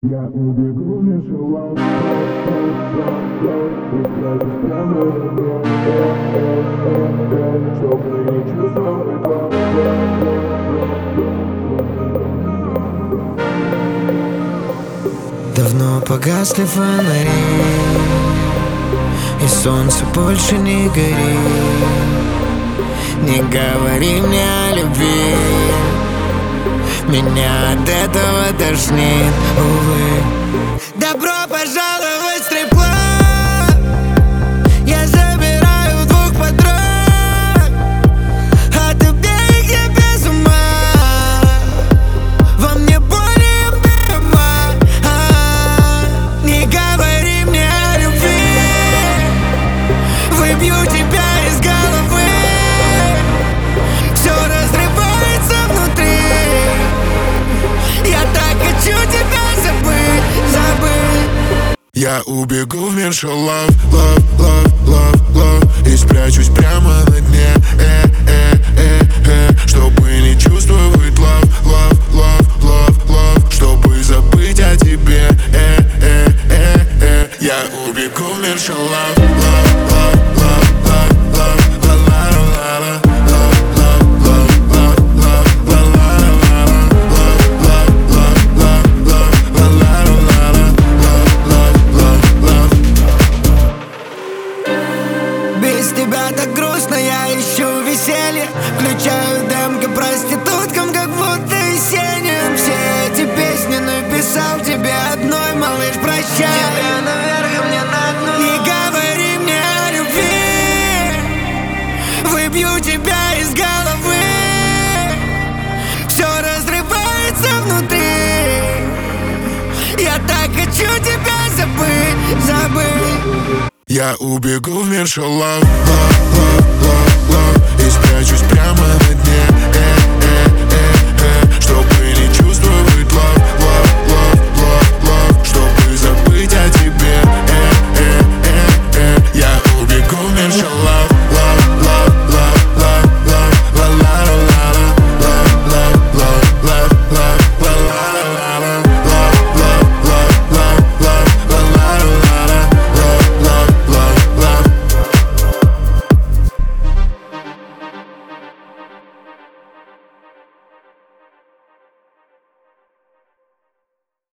Я убегу в ничего, и скажешь прямо ребро, чтобы не чувствовать вас. Давно погасли фонари, и солнце больше не горит. Не говори мне о любви, меня от этого тошнит, увы. Добро пожаловать в стрип-клуб. Я забираю двух подруг, от обеих я без ума. Во мне более прямо. Не говори мне о любви, выбью тебя из головы. Все разрывается внутри. Я так хочу тебя забыть, забыть. Я убегу в мир, что love, love, love, love, love, и спрячусь прямо на дне, чтобы не чувствовать love, love, love, love, love, чтобы забыть о тебе, Я убегу в мир, что love, love, love, love, love, love, la la la la. Без тебя так грустно, я ищу веселье. Включаю демки проституткам, как будто весенним. Все эти песни написал тебе одной, малыш, прощай. Тебе наверх, мне на дно. Не говори мне о любви, выбью тебя из головы. Все разрывается внутри. Я так хочу тебя забыть, забыть. Я убегу в мир, что love, love, love, love, love, и спрячусь прямо на